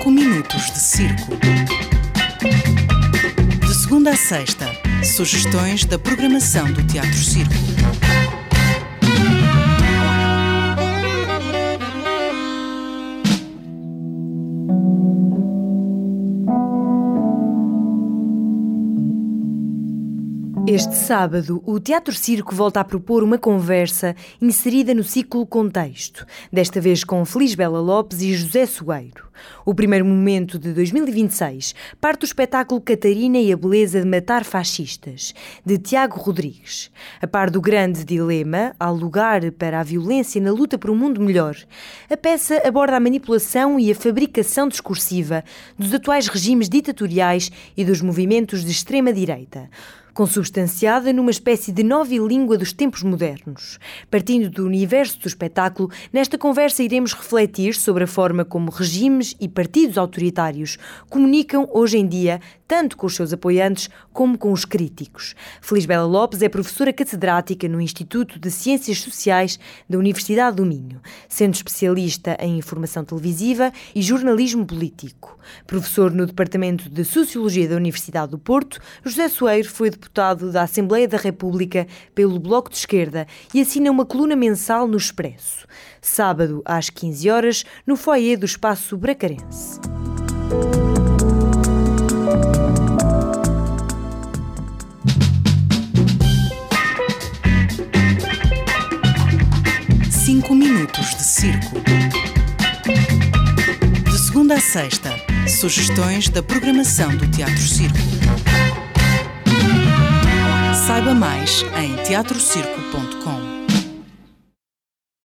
5 minutos de circo. De segunda a sexta, sugestões da programação do Teatro Circo. Este sábado, o Teatro Circo volta a propor uma conversa inserida no ciclo Contexto, desta vez com Felisbela Lopes e José Soeiro. O primeiro momento de 2026 parte do espetáculo Catarina e a Beleza de Matar Fascistas, de Tiago Rodrigues. A par do grande dilema, há lugar para a violência na luta por um mundo melhor. A peça aborda a manipulação e a fabricação discursiva dos atuais regimes ditatoriais e dos movimentos de extrema-direita, consubstanciada numa espécie de nova língua dos tempos modernos. Partindo do universo do espetáculo, nesta conversa iremos refletir sobre a forma como regimes e partidos autoritários comunicam hoje em dia, tanto com os seus apoiantes como com os críticos. Felisbela Lopes é professora catedrática no Instituto de Ciências Sociais da Universidade do Minho, sendo especialista em informação televisiva e jornalismo político. Professor no Departamento de Sociologia da Universidade do Porto, José Soeiro foi deputado da Assembleia da República pelo Bloco de Esquerda e assina uma coluna mensal no Expresso. Sábado, às 15 horas, no foyer do Espaço Bracarense. Cinco minutos de circo. De segunda a sexta, sugestões da programação do Teatro Circo. Saiba mais em teatrocirco.pt.